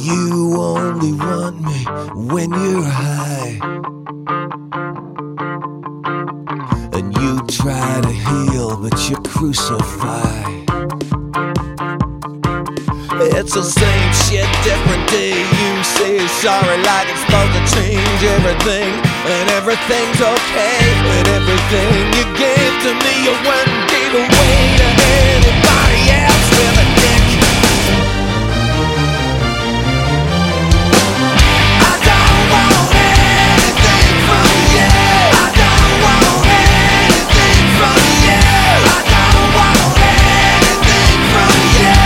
You only want me when you're high, and you try to heal, but you crucify. It's the same shit, different day. You say sorry like it's supposed to change everything, and everything's okay. But everything you gave to me, you wouldn't give away to anybody else with a dick. I don't want anything from you. I don't want anything from you. I don't want anything from you.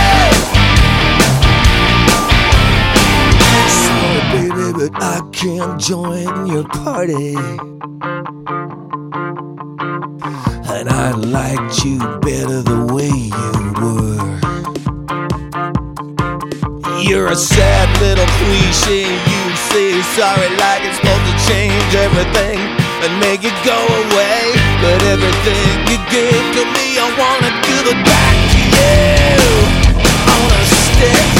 Sorry, baby, but I can't join your party. And I liked you better the way you were. You're a sad little cliche. You say sorry like it's supposed to change everything and make it go away. But everything you gave to me, I wanna give it back to you on a stick.